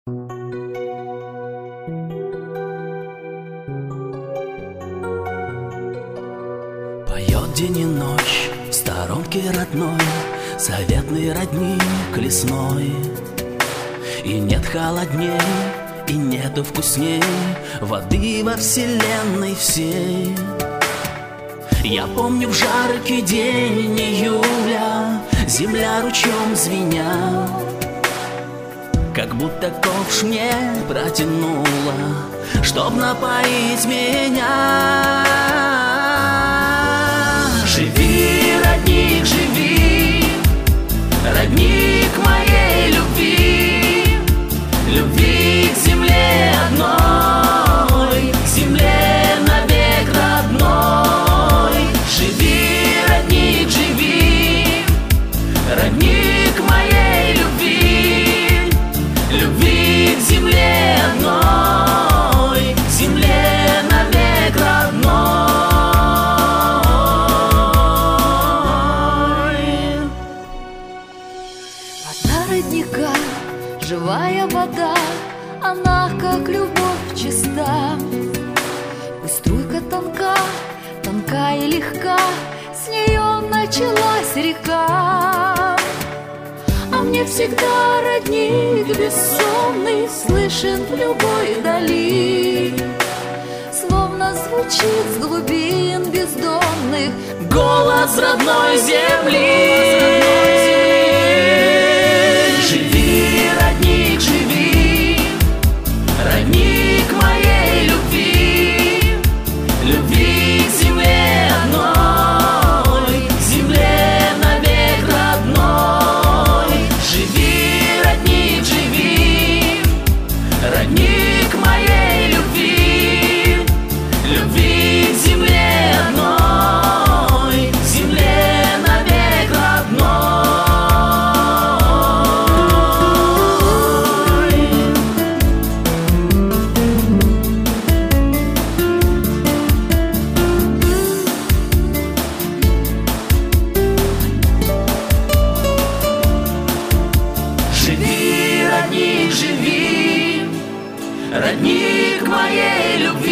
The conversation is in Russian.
Поет день и ночь в сторонке родной, заветный родник лесной. И нет холодней, и нету вкусней воды во вселенной всей. Я помню в жаркий день июля земля ручьем звеня, как будто ковш мне протянула, чтоб напоить меня. Живи, родник, живи, родник моей любви, любви к земле одной, к земле навек родной. Живи, родник, живи, родник моей любви, любви к земле одной, к земле навек родной. Родника, живая вода, она как любовь чиста. Пусть струйка тонка, тонка и легка, с нее началась река. А мне всегда родник бессонный слышен в любой дали, словно звучит с глубин бездонных голос родной земли. Живи, родник, живи, родник моей любви, любви к земле одной, к земле навек родной. Живи, родник, живи, родник моей любви, любви к земле одной, к земле навек родной. Живи, родник, живи, родник моей любви.